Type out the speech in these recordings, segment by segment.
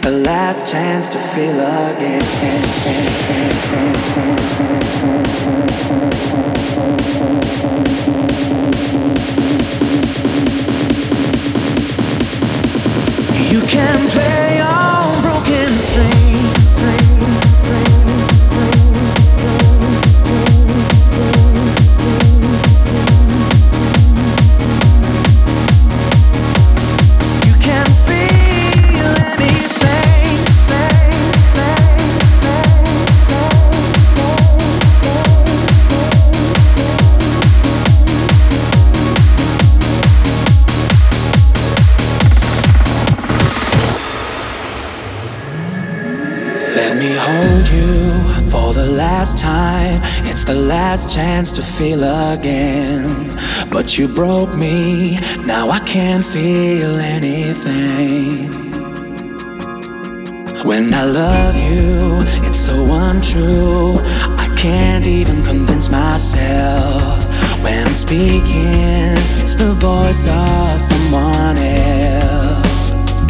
the last chance to feel again. You can play on broken strings. Let me hold you for the last time. It's the last chance to feel again. But you broke me, now I can't feel anything. When I love you, it's so untrue. I can't even convince myself. When I'm speaking, it's the voice of someone else.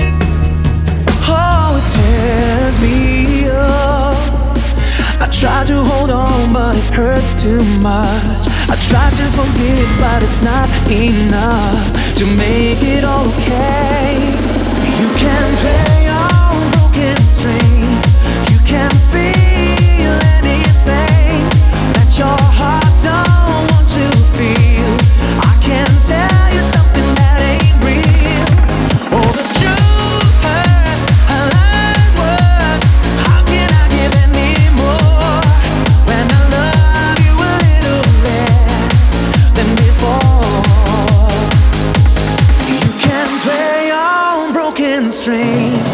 Oh, it tears me up. I try to hold on, but it hurts too much. I try to forgive, but it's not enough to make it okay. You can play on broken strings. You can feel anything that your heart don't want to feel. I can tell you something that ain't real. Oh, the truth hurts, a lie's worse. How can I give any more when I love you a little less than before? You can play on broken strings.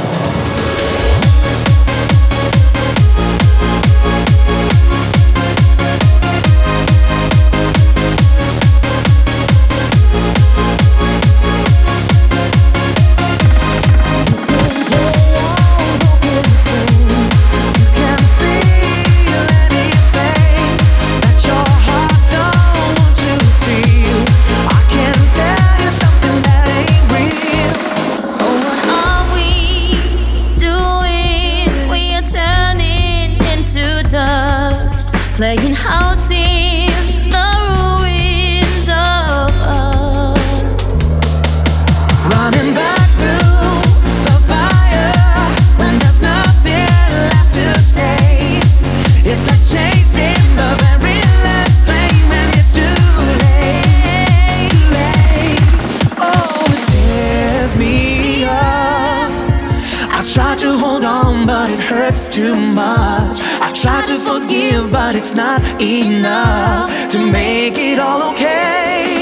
Playing house in the ruins of us. Running back through the fire when there's nothing left to say. It's like chasing the very last train when it's too late, too late. Oh, it tears me up. I try to hold on, but it hurts too much. I try to forgive, but it's not enough to make it all okay.